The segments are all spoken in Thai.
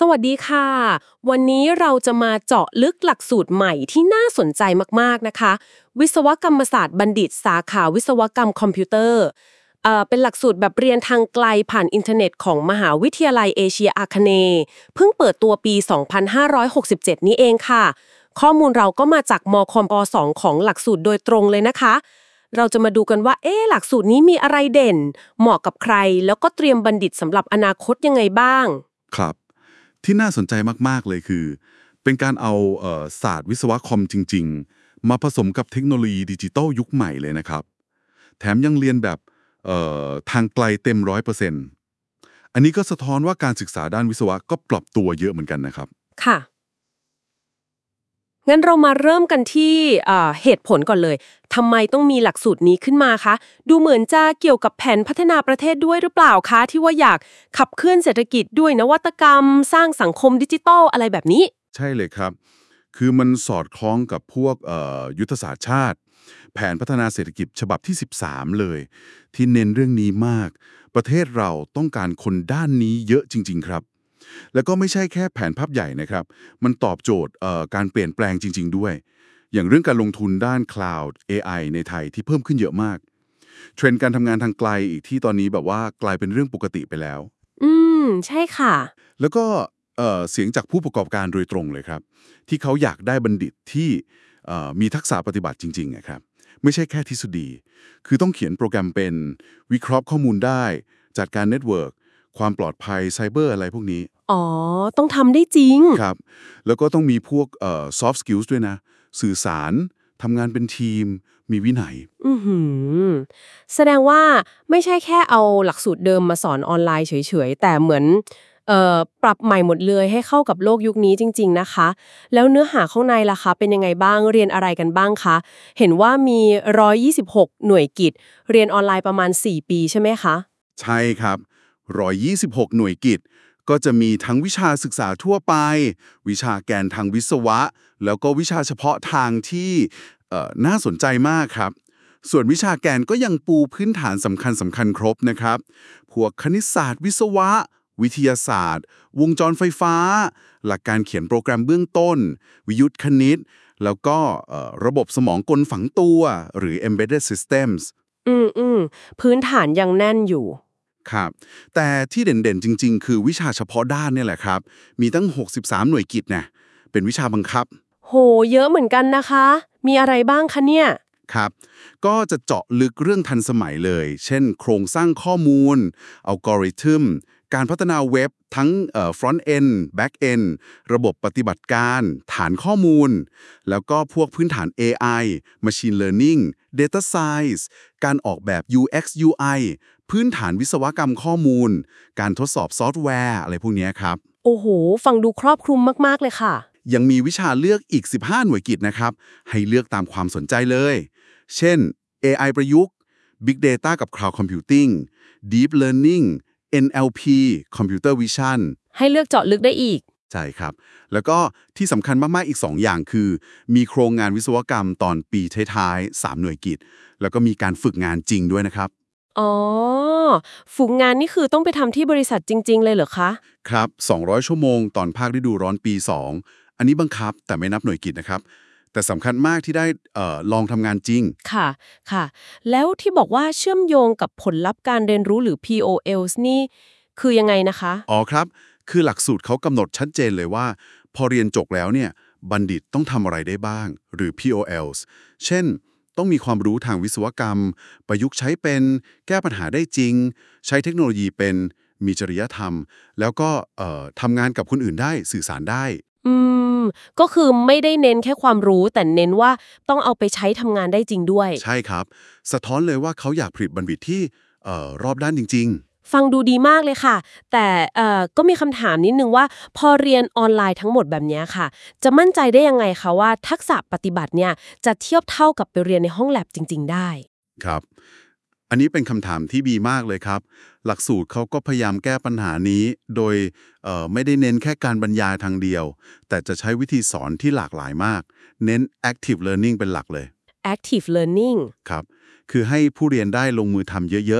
สวัสดีค่ะวันนี้เราจะมาเจาะลึกหลักสูตรใหม่ที่น่าสนใจมากๆนะคะวิศวกรรมศาสตร์บัณฑิตสาขาวิศวกรรมคอมพิวเตอร์เป็นหลักสูตรแบบเรียนทางไกลผ่านอินเทอร์เน็ตของมหาวิทยาลัยเอเชียอาคเนย์เพิ่งเปิดตัวปี 2567 นี้เองค่ะข้อมูลเราก็มาจากมคป2ของหลักสูตรโดยตรงเลยนะคะเราจะมาดูกันว่าหลักสูตรนี้มีอะไรเด่นเหมาะกับใครแล้วก็เตรียมบัณฑิตสำหรับอนาคตยังไงบ้างครับที่น่าสนใจมากๆเลยคือเป็นการเอาศาสตร์วิศวะคอมจริงๆมาผสมกับเทคโนโลยีดิจิตอลยุคใหม่เลยนะครับแถมยังเรียนแบบทางไกลเต็ม100%อันนี้ก็สะท้อนว่าการศึกษาด้านวิศวะก็ปรับตัวเยอะเหมือนกันนะครับค่ะงั้นเรามาเริ่มกันที่เหตุผลก่อนเลยทำไมต้องมีหลักสูตรนี้ขึ้นมาคะดูเหมือนจะเกี่ยวกับแผนพัฒนาประเทศด้วยหรือเปล่าคะที่ว่าอยากขับเคลื่อนเศรษฐกิจด้วยนวัตกรรมสร้างสังคมดิจิทัลอะไรแบบนี้ใช่เลยครับคือมันสอดคล้องกับพวกยุทธศาสตร์ชาติแผนพัฒนาเศรษฐกิจฉบับที่13เลยที่เน้นเรื่องนี้มากประเทศเราต้องการคนด้านนี้เยอะจริงๆครับแล้วก็ไม่ใช่แค่แผนภาพใหญ่นะครับมันตอบโจทย์การเปลี่ยนแปลงจริงๆด้วยอย่างเรื่องการลงทุนด้าน Cloud AI ในไทยที่เพิ่มขึ้นเยอะมากเทรนด์การทำงานทางไกลอีกที่ตอนนี้แบบว่ากลายเป็นเรื่องปกติไปแล้วอืมใช่ค่ะแล้วก็เสียงจากผู้ประกอบการโดยตรงเลยครับที่เขาอยากได้บัณฑิตที่มีทักษะปฏิบัติจริงๆนะครับไม่ใช่แค่ทฤษฎีคือต้องเขียนโปรแกรมเป็นวิเคราะห์ข้อมูลได้จัดการเน็ตเวิร์กความปลอดภัยไซเบอร์อะไรพวกนี้อ๋อต้องทำได้จริงครับแล้วก็ต้องมีพวกsoft skills ด้วยนะสื่อสารทำงานเป็นทีมมีวินัยอือหือแสดงว่าไม่ใช่แค่เอาหลักสูตรเดิมมาสอนออนไลน์เฉยๆแต่เหมือนปรับใหม่หมดเลยให้เข้ากับโลกยุคนี้จริงๆนะคะแล้วเนื้อหาข้างในล่ะคะเป็นยังไงบ้างเรียนอะไรกันบ้างคะเห็นว่ามี126หน่วยกิตเรียนออนไลน์ประมาณ4ปีใช่ไหมคะใช่ครับ126หน่วยกิตก็จะมีทั้งวิชาศึกษาทั่วไปวิชาแกนทางวิศวะแล้วก็วิชาเฉพาะทางที่น่าสนใจมากครับส่วนวิชาแกนก็ยังปูพื้นฐานสำคัญครบนะครับพวกคณิตศาสตร์วิศวะวิทยาศาสตร์วงจรไฟฟ้าหลักการเขียนโปรแกรมเบื้องต้นวิทยุคณิตแล้วก็ระบบสมองกลฝังตัวหรือ embedded systems อืมพื้นฐานยังแน่นอยู่ครับแต่ที่เด่นๆจริงๆคือวิชาเฉพาะด้านเนี่ยแหละครับมีตั้ง63หน่วยกิตนะเป็นวิชาบังคับโหเยอะเหมือนกันนะคะมีอะไรบ้างคะเนี่ยครับก็จะเจาะลึกเรื่องทันสมัยเลยเช่นโครงสร้างข้อมูลอัลกอริทึมการพัฒนาเว็บทั้งfront end back end ระบบปฏิบัติการฐานข้อมูลแล้วก็พวกพื้นฐาน AI Machine Learning Data Science การออกแบบ UX UI พื้นฐานวิศวกรรมข้อมูลการทดสอบซอฟต์แวร์อะไรพวกนี้ครับโอ้โหฟังดูครอบคลุมมากๆเลยค่ะยังมีวิชาเลือกอีก15หน่วยกิตนะครับให้เลือกตามความสนใจเลยเช่น AI ประยุกต์ Big Data กับ Cloud Computing Deep Learning NLP Computer Vision ให้เลือกเจาะลึกได้อีกใช่ครับแล้วก็ที่สำคัญมากๆอีก2อย่างคือมีโครงงานวิศวกรรมตอนปีท้ายๆ3หน่วยกิตแล้วก็มีการฝึกงานจริงด้วยนะครับอ๋อฝึกงานนี่คือต้องไปทำที่บริษัทจริงๆเลยเหรอคะครับ200ชั่วโมงตอนภาคฤดูร้อนปี2อันนี้บังคับแต่ไม่นับหน่วยกิตนะครับแต่สำคัญมากที่ได้ลองทำงานจริงค่ะค่ะแล้วที่บอกว่าเชื่อมโยงกับผลลัพธ์การเรียนรู้หรือ POLs นี่คือยังไงนะคะอ๋อครับคือหลักสูตรเขากำหนดชัดเจนเลยว่าพอเรียนจบแล้วเนี่ยบัณฑิตต้องทำอะไรได้บ้างหรือ POLs เช่นต้องมีความรู้ทางวิศวกรรมประยุกต์ใช้เป็นแก้ปัญหาได้จริงใช้เทคโนโลยีเป็นมีจริยธรรมแล้วก็ทำงานกับคนอื่นได้สื่อสารได้อืมก็คือไม่ได้เน้นแค่ความรู้แต่เน้นว่าต้องเอาไปใช้ทำงานได้จริงด้วยใช่ครับสะท้อนเลยว่าเขาอยากผลิตบัณฑิตที่รอบด้านจริงๆฟังดูดีมากเลยค่ะแต่ก็มีคำถามนิดนึงว่าพอเรียนออนไลน์ทั้งหมดแบบเนี้ยค่ะจะมั่นใจได้ยังไงคะว่าทักษะปฏิบัติเนี่ยจะเทียบเท่ากับไปเรียนในห้องแลบจริงๆได้ครับอันนี้เป็นคำถามที่ดีมากเลยครับ หลักสูตรเขาก็พยายามแก้ปัญหานี้โดยไม่ได้เน้นแค่การบรรยายทางเดียว แต่จะใช้วิธีสอนที่หลากหลายมาก เน้น active learning เป็นหลักเลย active learning ครับ คือให้ผู้เรียนได้ลงมือทำเยอะ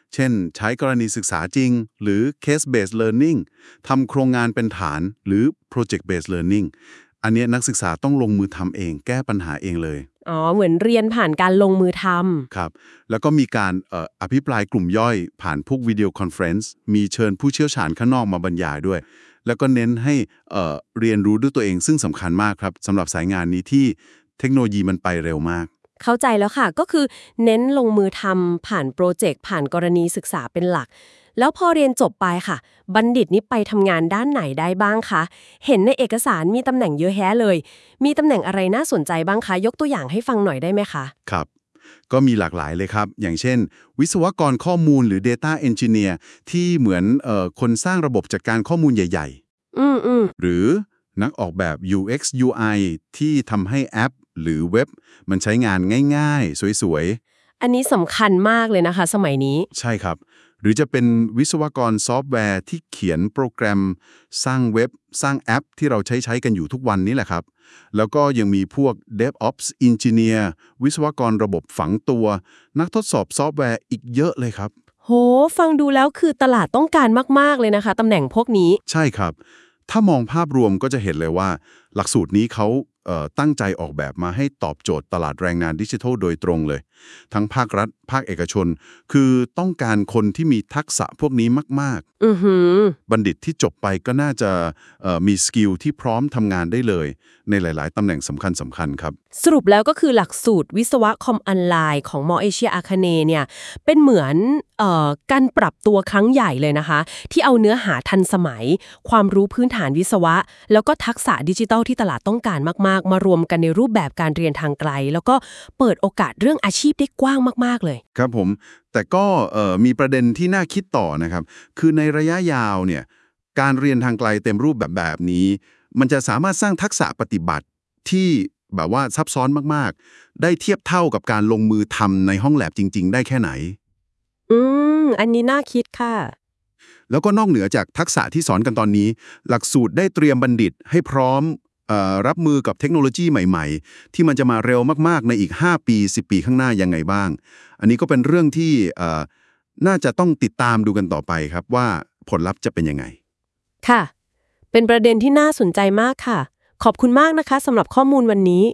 เช่นใช้กรณีศึกษาจริงหรือ case based learning ทำโครงงานเป็นฐานหรือ project based learning อันเนี้ยนักศึกษาต้องลงมือทำเองแก้ปัญหาเองเลยอ๋อเหมือนเรียนผ่านการลงมือทครับแล้วก็มีการอภิปรายกลุ่มย่อยผ่านพวกวิดีโอคอนเฟรนซ์มีเชิญผู้เชี่ยวชาญข้างนอกมาบรรยายด้วยแล้วก็เน้นให้เรียนรู้ด้วยตัวเองซึ่งสำคัญมากครับสำหรับสายงานนี้ที่เทคโนโลยีมันไปเร็วมากำเข้าใจแล้วค่ะ ก็คือเน้นลงมือทำผ่านโปรเจกต์ผ่านกรณีศึกษาเป็นหลัก แล้วพอเรียนจบไปค่ะ บัณฑิตนี่ไปทำงานด้านไหนได้บ้างคะ เห็นในเอกสารมีตำแหน่งเยอะแยะเลย มีตำแหน่งอะไรน่าสนใจบ้างคะ ยกตัวอย่างให้ฟังหน่อยได้ไหมคะครับก็มีหลากหลายเลยครับอย่างเช่นวิศวกรข้อมูลหรือ Data Engineer ที่เหมือนคนสร้างระบบจัดการข้อมูลใหญ่ๆหรือนักออกแบบ UX UI ที่ทำให้แอปหรือเว็บมันใช้งานง่ายๆสวยอันนี้สำคัญมากเลยนะคะสมัยนี้ๆใช่ครับหรือจะเป็นวิศวกรซอฟต์แวร์ที่เขียนโปรแกรมสร้างเว็บสร้างแอปที่เราใช้กันอยู่ทุกวันนี้แหละครับแล้วก็ยังมีพวก DevOps Engineer วิศวกรระบบฝังตัวนักทดสอบซอฟต์แวร์อีกเยอะเลยครับโหฟังดูแล้วคือตลาดต้องการมากๆเลยนะคะตำแหน่งพวกนี้ใช่ครับถ้ามองภาพรวมก็จะเห็นเลยว่าหลักสูตรนี้เขาตั้งใจออกแบบมาให้ตอบโจทย์ตลาดแรงงานดิจิทัลโดยตรงเลยทั้งภาครัฐภาคเอกชนคือต้องการคนที่มีทักษะพวกนี้มากๆบัณฑิตที่จบไปก็น่าจะมีสกิลที่พร้อมทำงานได้เลยในหลายๆตำแหน่งสำคัญครับสรุปแล้วก็คือหลักสูตรวิศวะคอมออนไลน์ของมอเอเชียอาคเนย์เนี่ยเป็นเหมือนการปรับตัวครั้งใหญ่เลยนะคะที่เอาเนื้อหาทันสมัยความรู้พื้นฐานวิศวะแล้วก็ทักษะดิจิทัลที่ตลาดต้องการมากๆมารวมกันในรูปแบบการเรียนทางไกลแล้วก็เปิดโอกาสเรื่องอาชีพได้กว้างมากๆเลยครับผมแต่ก็มีประเด็นที่น่าคิดต่อนะครับคือในระยะยาวเนี่ยการเรียนทางไกลเต็มรูปแบบนี้มันจะสามารถสร้างทักษะปฏิบัติที่แบบว่าซับซ้อนมากๆได้เทียบเท่ากับการลงมือทำในห้องแลบจริงๆได้แค่ไหนอันนี้น่าคิดค่ะแล้วก็นอกเหนือจากทักษะที่สอนกันตอนนี้หลักสูตรได้เตรียมบัณฑิตให้พร้อมรับมือกับเทคโนโลยีใหม่ๆที่มันจะมาเร็วมากๆในอีก5 ปี 10 ปีข้างหน้ายังไงบ้างอันนี้ก็เป็นเรื่องที่น่าจะต้องติดตามดูกันต่อไปครับว่าผลลัพธ์จะเป็นยังไงค่ะเป็นประเด็นที่น่าสนใจมากค่ะขอบคุณมากนะคะสำหรับข้อมูลวันนี้